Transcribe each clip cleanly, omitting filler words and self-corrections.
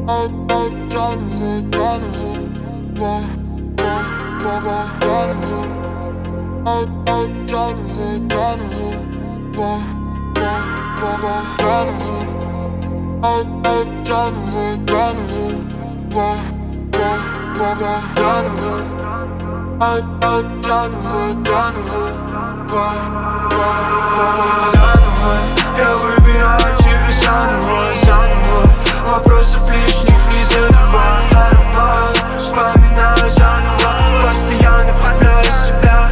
Заново, я выбираю тебя заново. Вопросов лишних не задавай. Аромат, вспоминаю заново. Постоянно влюбляюсь в тебя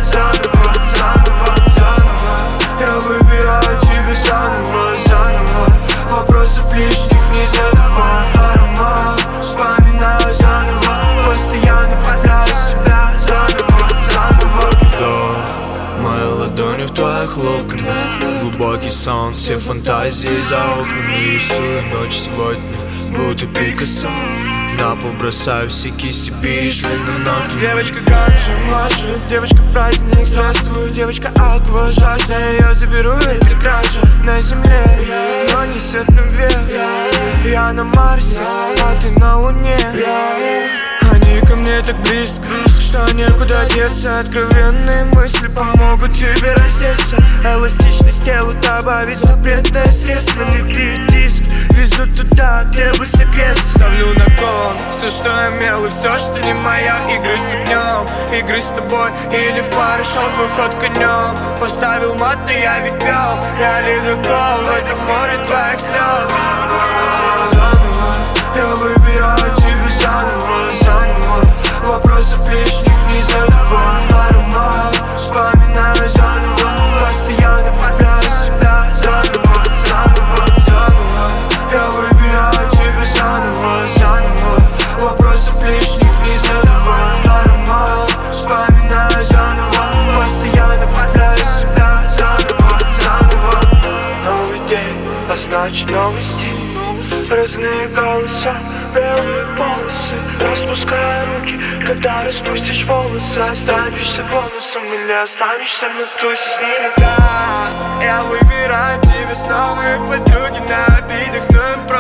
заново. Я выбираю тебя заново. Вопросов лишних не задавай. Аромат, вспоминаю заново. Постоянно влюбляюсь в тебя заново. Мои ладони в твоих локонах, глубокий сон, все фантазии за окнами. Рисую ночь сегодня, будто Пикассо. На пол бросаю все кисти, перешли на ноты. Девочка ганжа, младше, девочка праздник, здравствуй. Девочка аква, жажда, я заберу, это кража на земле, но не свет наверх. Я на Марсе, а ты на Луне. Они ко мне так близко, что некуда деться. Откровенные мысли помогут тебе раздеться. Эластичность телу добавить запретное средство. Литые диски везут туда, где бы согреться. Ставлю на кон все, что имел, и все, что не моя. Игры с огнем, игры с тобой или фары, шел твой ход конем. Поставил мат, но я ведь вел. Я ледокол в этом море твоих слез. Заново, я выбираю тебя заново. Вопросов лишних не задавай. Аромат, вспоминаю заново. Постоянно влюбляюсь в тебя заново. Я выбираю тебя заново. Вопросов лишних не задавай. Аромат, вспоминаю заново. Постоянно влюбляюсь в тебя заново. Новый день, а значит новый стиль. Разные голоса, белые полосы. Распускай руки, когда распустишь волосы. Останешься бонусом или останешься на тусе с ними. Да, я выбираю тебя с новой подруги на обидах, но